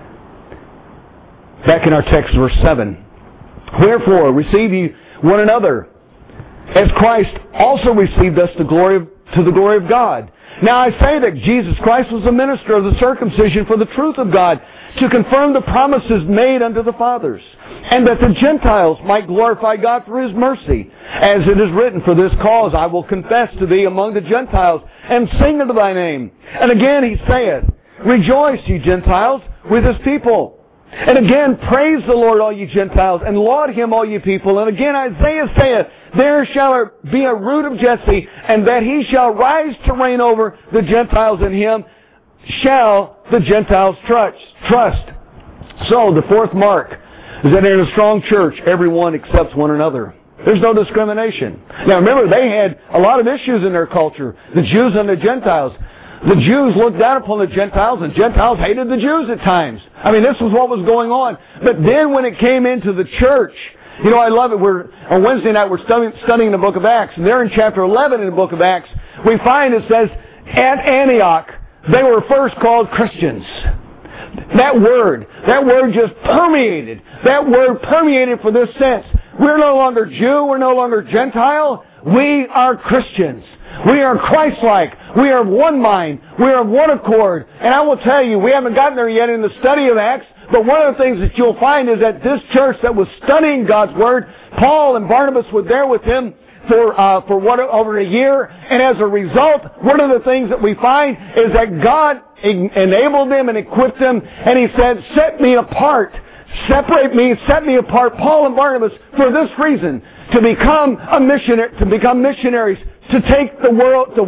Back in our text, verse 7. Wherefore, receive ye one another, as Christ also received us to the glory of God. Now I say that Jesus Christ was the minister of the circumcision for the truth of God, to confirm the promises made unto the fathers, and that the Gentiles might glorify God for His mercy. As it is written, for this cause I will confess to thee among the Gentiles, and sing unto thy name. And again he saith, rejoice, ye Gentiles, with His people. And again, praise the Lord, all ye Gentiles, and laud Him, all ye people. And again, Isaiah saith, there shall be a root of Jesse, and that He shall rise to reign over the Gentiles, in Him shall the Gentiles trust. So, the fourth mark is that in a strong church, everyone accepts one another. There's no discrimination. Now remember, they had a lot of issues in their culture, the Jews and the Gentiles. The Jews looked down upon the Gentiles, and Gentiles hated the Jews at times. I mean, this was what was going on. But then when it came into the church, you know, I love it. On Wednesday night, we're studying the book of Acts. And there in chapter 11 in the book of Acts, we find it says, at Antioch, they were first called Christians. That word just permeated. That word permeated for this sense. We're no longer Jew. We're no longer Gentile. We are Christians. We are Christ-like. We are of one mind. We are of one accord. And I will tell you, we haven't gotten there yet in the study of Acts, but one of the things that you'll find is that this church that was studying God's Word, Paul and Barnabas were there with him for over a year. And as a result, one of the things that we find is that God enabled them and equipped them. And He said, set me apart. Separate me, set me apart, Paul and Barnabas, for this reason, to become a missionary, to become missionaries, to take the Word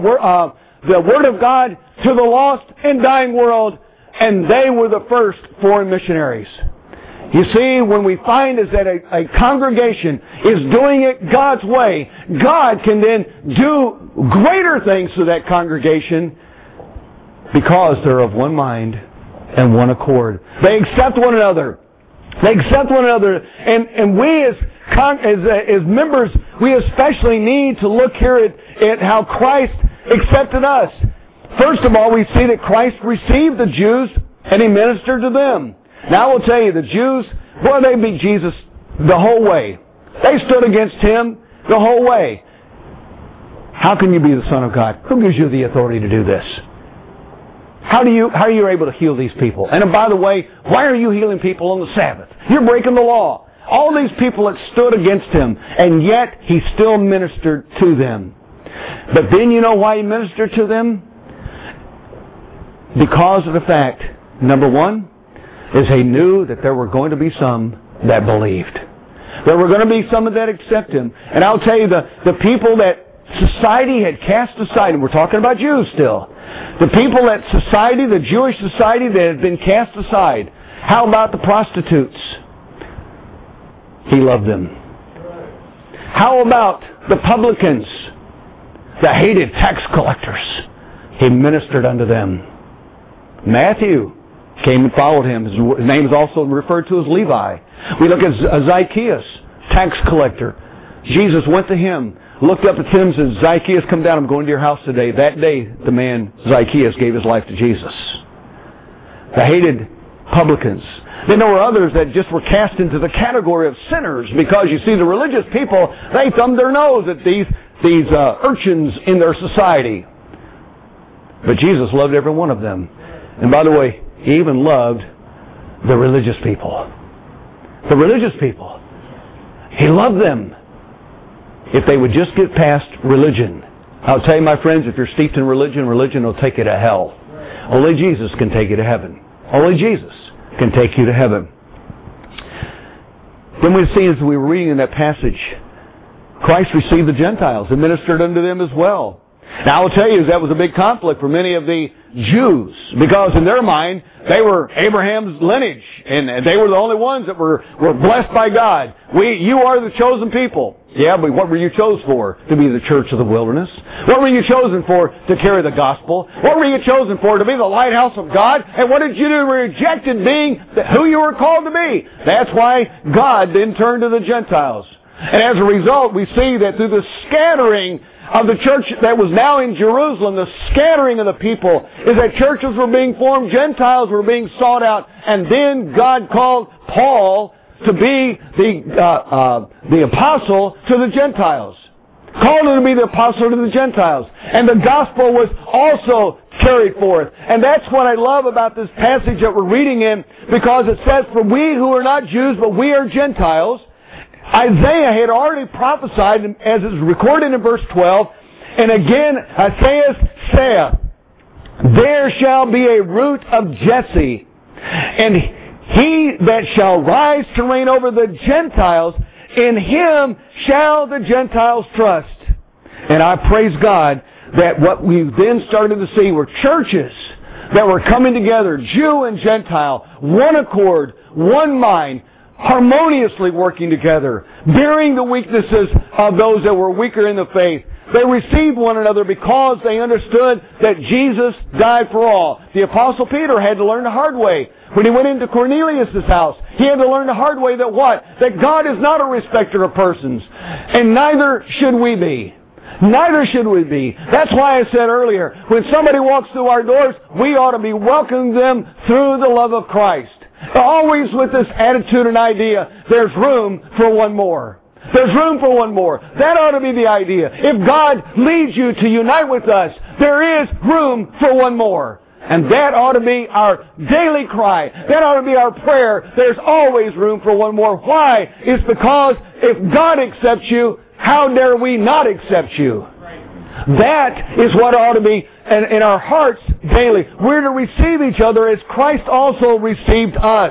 of God to the lost and dying world, and they were the first foreign missionaries. You see, when we find is that a congregation is doing it God's way, God can then do greater things to that congregation because they're of one mind and one accord. They accept one another. They accept one another, and we as members, we especially need to look here at how Christ accepted us. First of all, we see that Christ received the Jews and He ministered to them. Now I will tell you, the Jews, boy, they beat Jesus the whole way. They stood against Him the whole way. How can you be the Son of God? Who gives you the authority to do this? How are you able to heal these people? And by the way, why are you healing people on the Sabbath? You're breaking the law. All these people that stood against Him, and yet He still ministered to them. But then you know why He ministered to them? Because of the fact, number one, is He knew that there were going to be some that believed. There were going to be some that accept Him. And I'll tell you, the people that society had cast aside, and we're talking about Jews still, the people that society, the Jewish society that had been cast aside, how about the prostitutes? He loved them. How about the publicans, the hated tax collectors? He ministered unto them. Matthew came and followed Him. His name is also referred to as Levi. We look at Zacchaeus, tax collector. Jesus went to him looked up at him and said, Zacchaeus, come down. I'm going to your house today. That day, the man Zacchaeus gave his life to Jesus. The hated publicans. Then there were others that just were cast into the category of sinners because, you see, the religious people, they thumbed their nose at these urchins in their society. But Jesus loved every one of them. And by the way, He even loved the religious people. The religious people. He loved them. If they would just get past religion. I'll tell you, my friends, if you're steeped in religion, religion will take you to hell. Only Jesus can take you to heaven. Only Jesus can take you to heaven. Then we see, as we were reading in that passage, Christ received the Gentiles and ministered unto them as well. Now, I will tell you, that was a big conflict for many of the Jews, because in their mind, they were Abraham's lineage, and they were the only ones that were blessed by God. You are the chosen people. Yeah, but what were you chosen for? To be the church of the wilderness. What were you chosen for? To carry the gospel. What were you chosen for? To be the lighthouse of God. And what did you do? You rejected being who you were called to be. That's why God then turned to the Gentiles. And as a result, we see that through the scattering of the church that was now in Jerusalem, the scattering of the people, is that churches were being formed, Gentiles were being sought out, and then God called Paul to be the apostle to the Gentiles. Called him to be the apostle to the Gentiles. And the gospel was also carried forth. And that's what I love about this passage that we're reading in, because it says, for we who are not Jews, but we are Gentiles. Isaiah had already prophesied, as is recorded in verse 12, and again Isaiah saith, there shall be a root of Jesse, and he that shall rise to reign over the Gentiles, in him shall the Gentiles trust. And I praise God that what we then started to see were churches that were coming together, Jew and Gentile, one accord, one mind, harmoniously working together, bearing the weaknesses of those that were weaker in the faith. They received one another because they understood that Jesus died for all. The Apostle Peter had to learn the hard way. When he went into Cornelius' house, he had to learn the hard way that what? That God is not a respecter of persons. And neither should we be. Neither should we be. That's why I said earlier, when somebody walks through our doors, we ought to be welcoming them through the love of Christ. Always with this attitude and idea, there's room for one more. There's room for one more. That ought to be the idea. If God leads you to unite with us, there is room for one more. And that ought to be our daily cry. That ought to be our prayer. There's always room for one more. Why? It's because if God accepts you, how dare we not accept you? That is what ought to be in our hearts daily. We're to receive each other as Christ also received us.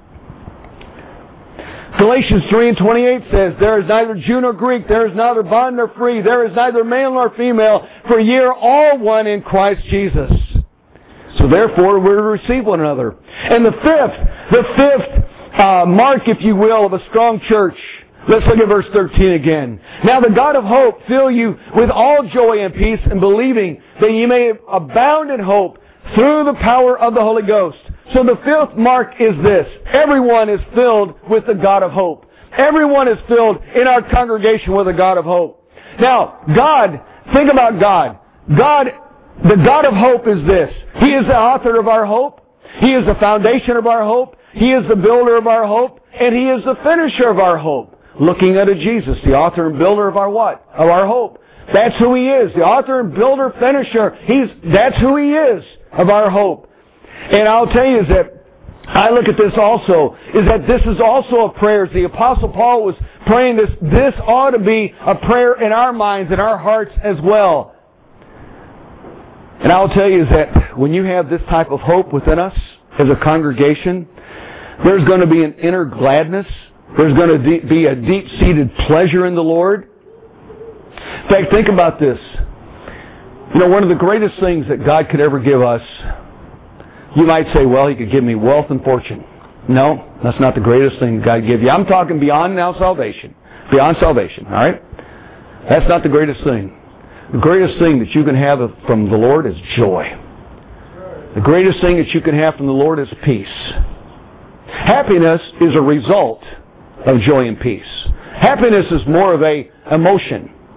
Galatians 3:28 says, there is neither Jew nor Greek, there is neither bond nor free, there is neither male nor female, for ye are all one in Christ Jesus. So therefore, we're to receive one another. And the fifth mark, if you will, of a strong church. Let's look at verse 13 again. Now the God of hope fill you with all joy and peace in believing, that ye may abound in hope through the power of the Holy Ghost. So the fifth mark is this. Everyone is filled with the God of hope. Everyone is filled in our congregation with the God of hope. Now, God, think about God. The God of hope is this. He is the author of our hope. He is the foundation of our hope. He is the builder of our hope. And He is the finisher of our hope. Looking unto Jesus, the author and builder of our what? Of our hope. That's who He is. The author and builder, finisher. That's who He is of our hope. And I'll tell you that I look at this also, is that this is also a prayer. The Apostle Paul was praying this. This ought to be a prayer in our minds, in our hearts as well. And I'll tell you that when you have this type of hope within us as a congregation, there's going to be an inner gladness. There's going to be a deep-seated pleasure in the Lord. In fact, think about this. You know, one of the greatest things that God could ever give us, you might say, well, He could give me wealth and fortune. No, that's not the greatest thing God could give you. I'm talking beyond now salvation. Beyond salvation, all right? That's not the greatest thing. The greatest thing that you can have from the Lord is joy. The greatest thing that you can have from the Lord is peace. Happiness is a result of joy and peace. Happiness is more of an emotion.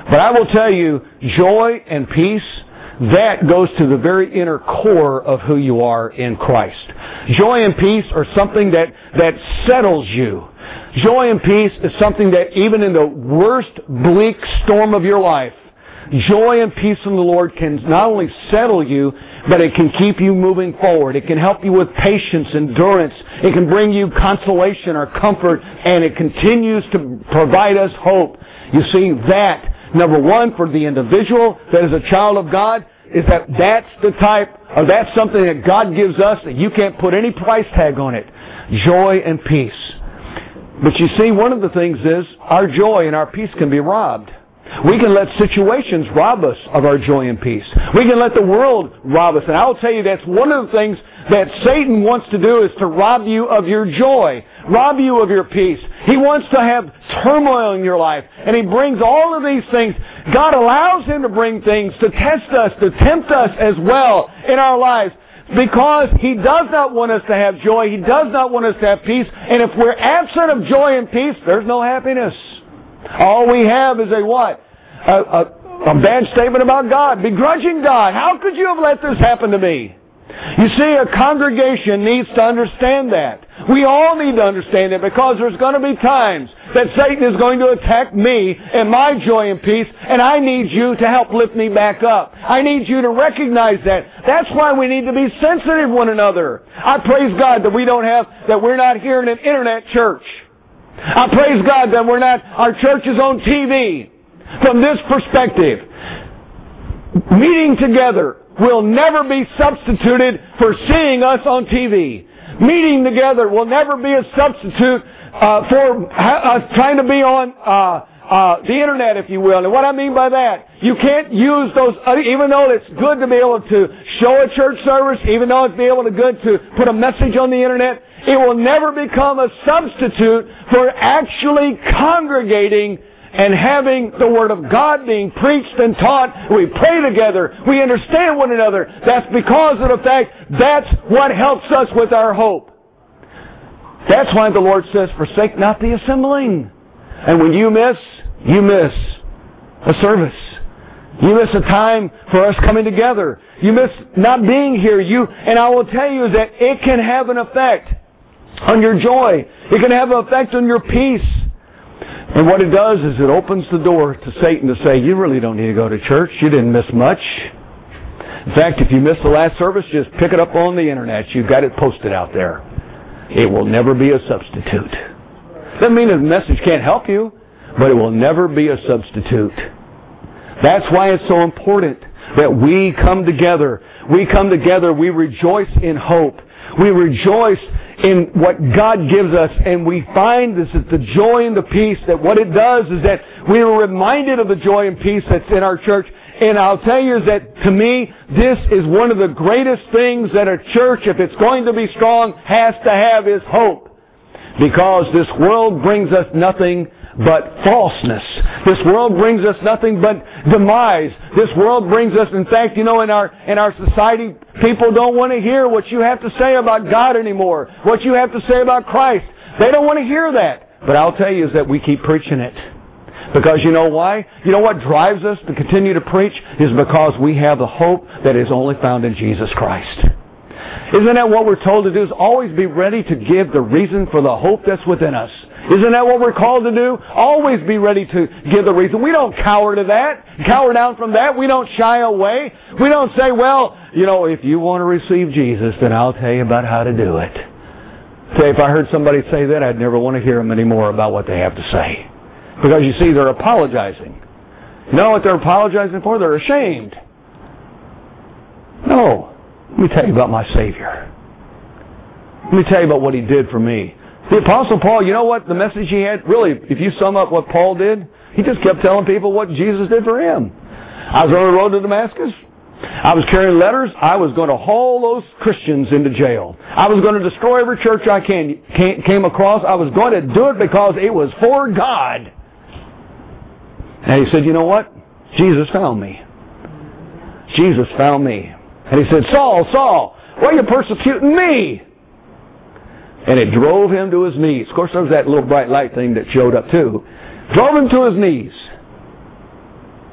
But I will tell you, joy and peace, that goes to the very inner core of who you are in Christ. Joy and peace are something that settles you. Joy and peace is something that even in the worst bleak storm of your life, joy and peace from the Lord can not only settle you, but it can keep you moving forward. It can help you with patience, endurance. It can bring you consolation or comfort, and it continues to provide us hope. You see, that, number one, for the individual that is a child of God, is that's the type, or that's something that God gives us that you can't put any price tag on it. Joy and peace. But you see, one of the things is our joy and our peace can be robbed. We can let situations rob us of our joy and peace. We can let the world rob us. And I'll tell you, that's one of the things that Satan wants to do, is to rob you of your joy, rob you of your peace. He wants to have turmoil in your life. And he brings all of these things. God allows him to bring things to test us, to tempt us as well in our lives. Because He does not want us to have joy. He does not want us to have peace. And if we're absent of joy and peace, there's no happiness. All we have is a what? A bad statement about God. Begrudging God. How could you have let this happen to me? You see, a congregation needs to understand that. We all need to understand it, because there's going to be times that Satan is going to attack me and my joy and peace, and I need you to help lift me back up. I need you to recognize that. That's why we need to be sensitive to one another. I praise God that we're not here in an internet church. I praise God that our church is on TV. From this perspective, meeting together will never be substituted for seeing us on TV. Meeting together will never be a substitute for us trying to be on the internet, if you will. And what I mean by that, you can't use those, even though it's good to be able to show a church service, even though it's good to put a message on the internet, it will never become a substitute for actually congregating and having the Word of God being preached and taught. We pray together. We understand one another. That's because of the fact that's what helps us with our hope. That's why the Lord says, forsake not the assembling. And when you miss a service. You miss a time for us coming together. You miss not being here. And I will tell you that it can have an effect on your joy. It can have an effect on your peace. And what it does is it opens the door to Satan to say, you really don't need to go to church. You didn't miss much. In fact, if you missed the last service, just pick it up on the internet. You've got it posted out there. It will never be a substitute. Doesn't mean the message can't help you, but it will never be a substitute. That's why it's so important that we come together. We come together. We rejoice in hope. We rejoice in what God gives us, and we find this is the joy and the peace, that what it does is that we are reminded of the joy and peace that's in our church. And I'll tell you that, to me, this is one of the greatest things that a church, if it's going to be strong, has to have, is hope. Because this world brings us nothing but falseness. This world brings us nothing but demise. This world brings us, in fact, in our society, people don't want to hear what you have to say about God anymore. What you have to say about Christ. They don't want to hear that. But I'll tell you is that we keep preaching it. Because you know why? You know what drives us to continue to preach? Is because we have the hope that is only found in Jesus Christ. Isn't that what we're told to do? Is always be ready to give the reason for the hope that's within us. Isn't that what we're called to do? Always be ready to give the reason. We don't cower to that, cower down from that. We don't shy away. We don't say, well, if you want to receive Jesus, then I'll tell you about how to do it. Say, if I heard somebody say that, I'd never want to hear them anymore about what they have to say. Because you see, they're apologizing. You know what they're apologizing for? They're ashamed. No. Let me tell you about my Savior. Let me tell you about what He did for me. The Apostle Paul, you know what the message he had? Really, if you sum up what Paul did, he just kept telling people what Jesus did for him. I was on the road to Damascus. I was carrying letters. I was going to haul those Christians into jail. I was going to destroy every church I came across. I was going to do it because it was for God. And he said, you know what? Jesus found me. Jesus found me. And he said, Saul, Saul, why are you persecuting me? And it drove him to his knees. Of course, there was that little bright light thing that showed up too. Drove him to his knees.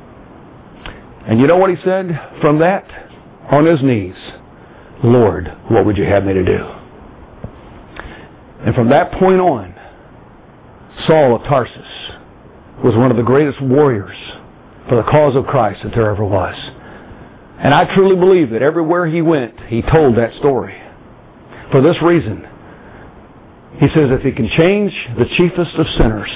And you know what he said from that? On his knees, Lord, what would you have me to do? And from that point on, Saul of Tarsus was one of the greatest warriors for the cause of Christ that there ever was. And I truly believe that everywhere he went, he told that story. For this reason, he says, if he can change the chiefest of sinners,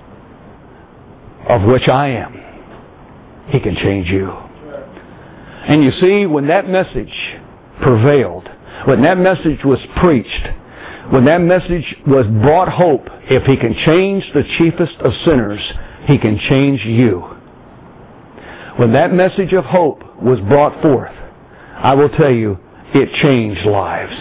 of which I am, he can change you. And you see, when that message prevailed, when that message was preached, when that message was brought hope, if he can change the chiefest of sinners, he can change you. When that message of hope was brought forth, I will tell you, it changed lives.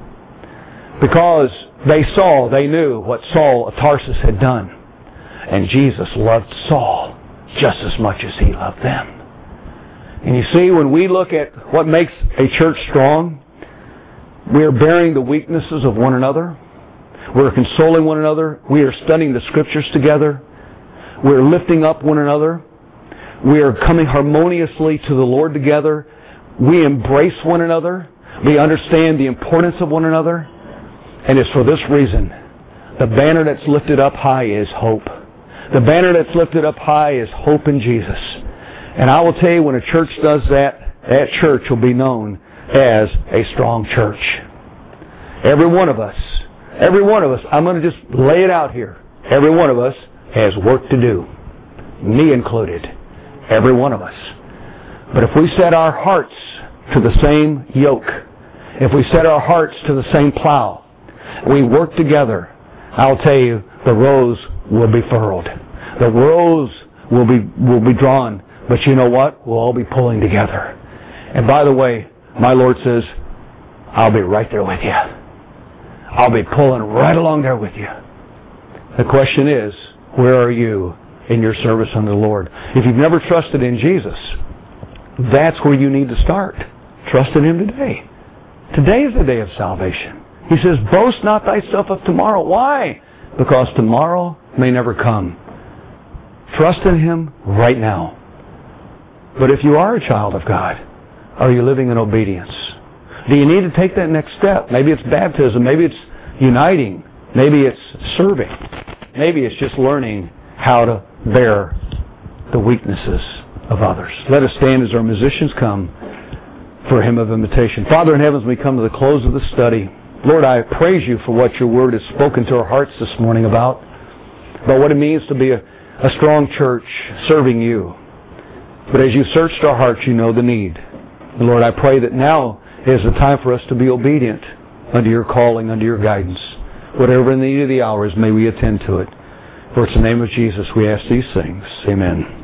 Because they knew what Saul of Tarsus had done. And Jesus loved Saul just as much as he loved them. And you see, when we look at what makes a church strong, we are bearing the weaknesses of one another. We're consoling one another. We are studying the Scriptures together. We're lifting up one another. We are coming harmoniously to the Lord together. We embrace one another. We understand the importance of one another. And it's for this reason. The banner that's lifted up high is hope. The banner that's lifted up high is hope in Jesus. And I will tell you, when a church does that, that church will be known as a strong church. Every one of us, I'm going to just lay it out here. Every one of us has work to do. Me included. Every one of us. But if we set our hearts to the same yoke, if we set our hearts to the same plow, we work together, I'll tell you, the rows will be furrowed. The rows will be drawn. But you know what? We'll all be pulling together. And by the way, my Lord says, I'll be right there with you. I'll be pulling right along there with you. The question is, where are you in your service unto the Lord? If you've never trusted in Jesus, that's where you need to start. Trust in Him today. Today is the day of salvation. He says, boast not thyself of tomorrow. Why? Because tomorrow may never come. Trust in Him right now. But if you are a child of God, are you living in obedience? Do you need to take that next step? Maybe it's baptism. Maybe it's uniting. Maybe it's serving. Maybe it's just learning how to bear the weaknesses of others. Let us stand as our musicians come for a hymn of invitation. Father in heaven, as we come to the close of the study, Lord, I praise you for what your word has spoken to our hearts this morning about what it means to be a strong church serving you. But as you searched our hearts, you know the need. And Lord, I pray that now is the time for us to be obedient unto your calling, unto your guidance. Whatever the need of the hour is, may we attend to it. For it's the name of Jesus we ask these things. Amen.